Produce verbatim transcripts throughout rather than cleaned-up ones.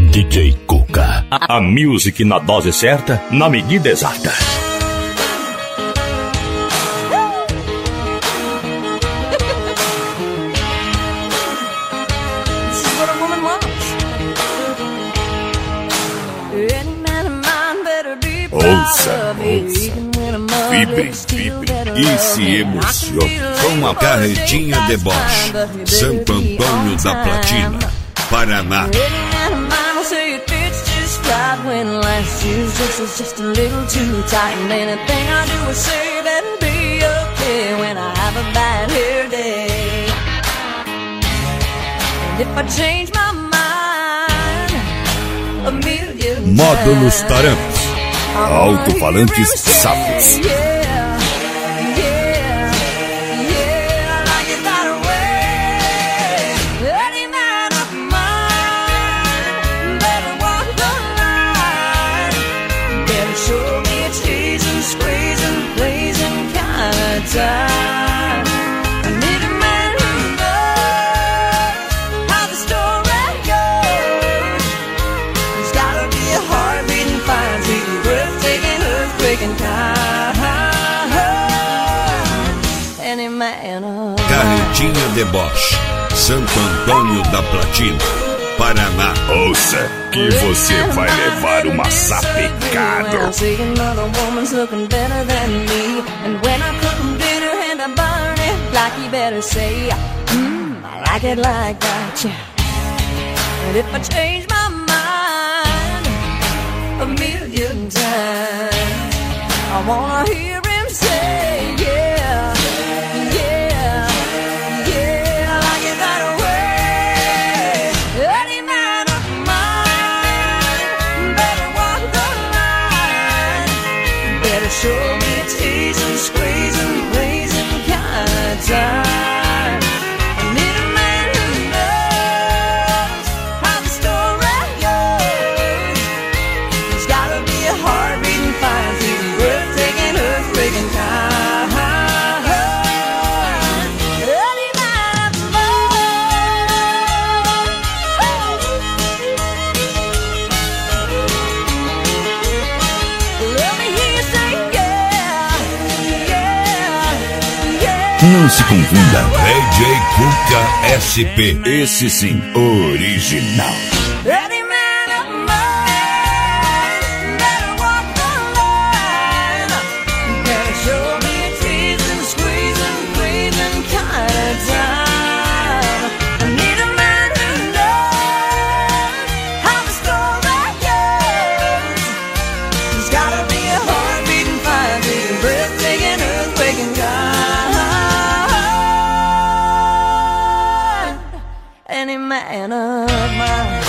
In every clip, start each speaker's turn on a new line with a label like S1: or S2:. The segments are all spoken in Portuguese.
S1: D J Cuca. A music na dose certa, na medida exata.
S2: Ouça, ouça, vibre, vibre e se emocione com a Carretinha Deboche, Santo Antônio da Platina, Paraná. Módulos Tarancos, alto-falantes sapos. Carretinha Deboche, Santo Antônio da Platina, Paraná.
S1: Ouça que você vai levar uma sapecada.
S3: Show me teasing, squeezing, blazing kind of time. I need a man who knows how the story goes. There's gotta be a heart-beating fine through the breathtaking, earth-breaking kind. Early night of the morning. Let me hear you say
S1: não se confunda.
S2: D J Cuca S P.
S1: Esse sim, original.
S3: Any man of mine.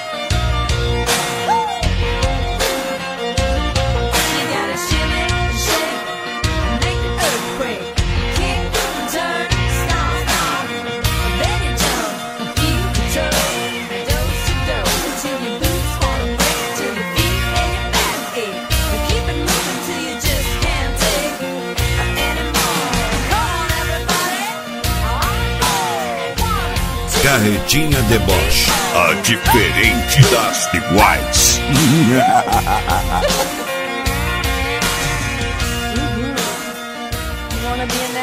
S3: You gotta shimmy, shake, make the earthquake, kick, turn, stop, stop, then you jump, feel the turn, dose to dose, until your boots wanna break, till your feet and your back ache, but keep it moving till you just can't take anymore. Come on everybody,
S2: Carretinha Deboche,
S1: a diferente das iguais.
S3: wanna be an